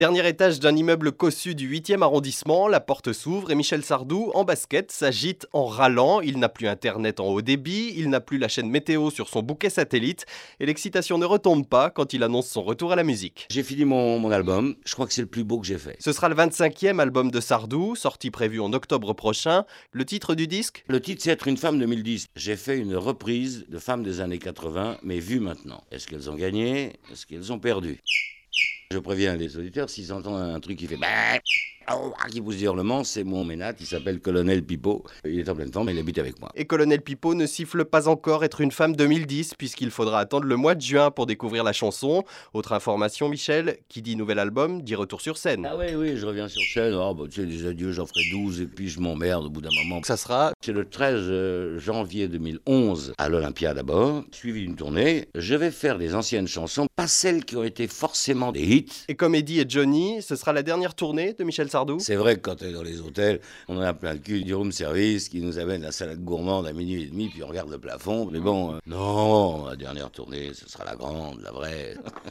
Dernier étage d'un immeuble cossu du 8e arrondissement, la porte s'ouvre et Michel Sardou, en basket, s'agite en râlant. Il n'a plus internet en haut débit, il n'a plus la chaîne météo sur son bouquet satellite et l'excitation ne retombe pas quand il annonce son retour à la musique. J'ai fini mon album, je crois que c'est le plus beau que j'ai fait. Ce sera le 25e album de Sardou, sortie prévue en octobre prochain. Le titre du disque ? Le titre, c'est Être une femme 2010. J'ai fait une reprise de femmes des années 80, mais vues maintenant. Est-ce qu'elles ont gagné ? Est-ce qu'elles ont perdu ? Je préviens les auditeurs, s'ils entendent un truc qui fait qui pousse des hurlements, c'est mon ménat, il s'appelle Colonel Pipo. Il est en pleine forme, mais il habite avec moi. Et Colonel Pipo ne siffle pas encore Être une femme 2010, puisqu'il faudra attendre le mois de juin pour découvrir la chanson. Autre information, Michel, qui dit nouvel album, dit retour sur scène. Ah oui, je reviens sur scène. Tu sais, des adieux, j'en ferai 12, et puis je m'emmerde au bout d'un moment. Ça sera C'est le 13 janvier 2011, à l'Olympia d'abord, suivi d'une tournée. Je vais faire des anciennes chansons, pas celles qui ont été forcément des hits. Et comme Eddie et Johnny, ce sera la dernière tournée de Michel Sardou. C'est vrai que quand on est dans les hôtels, on en a plein le cul du room service qui nous amène la salade gourmande à minuit et demi, puis on regarde le plafond. Mais bon, non, la dernière tournée, ce sera la grande, la vraie.